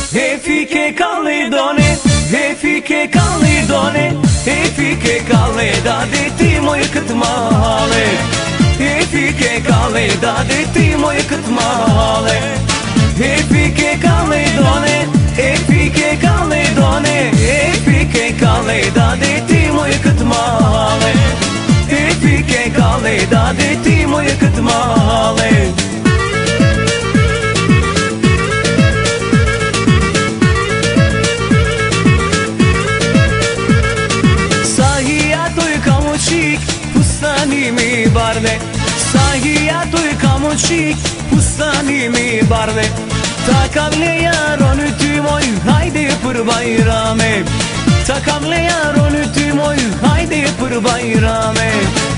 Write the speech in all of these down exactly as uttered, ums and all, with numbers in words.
e fiche caledone, e fiche caledone, e fiche caleda de ti moj kët male, e fiche caleda de ti moj kët male, e fiche caledone, e fiche caledone, e fiche caleda de ti moj kët male, e fiche caleda de ti moj kët male. Pustani mi barde, sahiya tuj kam uçik, pustani mi barde. Takavle yaron ty moj, hajde për bajrame. Takavle yaron ty moj, hajde për bajrame.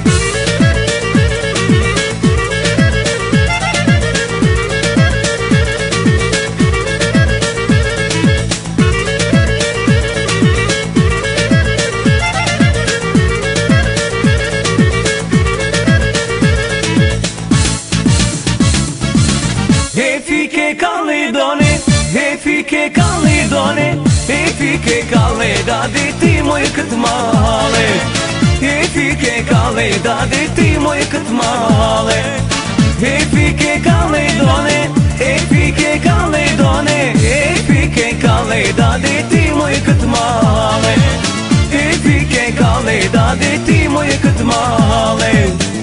E fiche caledone, e fiche caledone, e fiche caleda de ti moj kët male, e fiche caleda de ti moj kët male, e fiche caledone, e fiche caledone, e fiche caleda de ti moj kët male, e fiche caleda de ti moj kët male.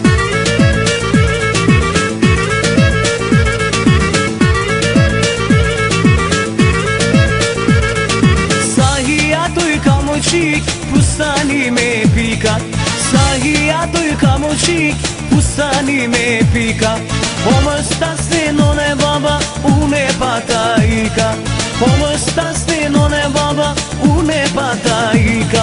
Qik, pustani me pika, sahiya tuj kam uçik, pustani me pika. Po më stasni none baba, une pata ika. Po më stasni none baba, une pata ika.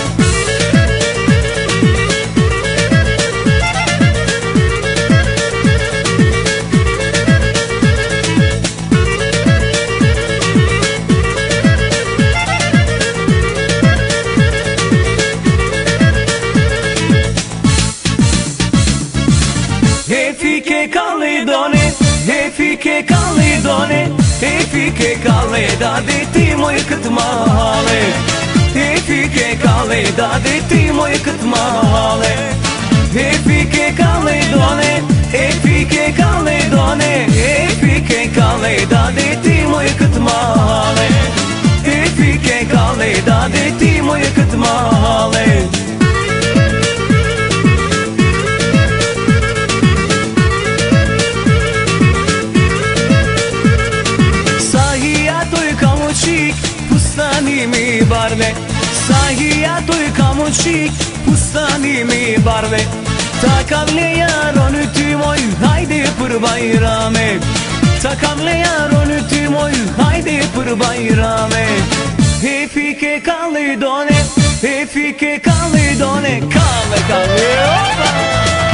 E fiche caledone, e fiche caledone, e fiche caleda de ti moj kët male, e fiche caleda de ti moj kët male, e fiche caledone, e fiche caledone, e fiche caleda de ti moj kët male, e fiche caleda de ti moj kët male. Pustani mi barde, sahiya tuj kam uçik, pustani mi barde. Takavle yaron ty moj, hajde për bajrame. Takavle yaron ty moj, hajde për bajrame. E fiche caledone, e fiche caledone, kale kale opa.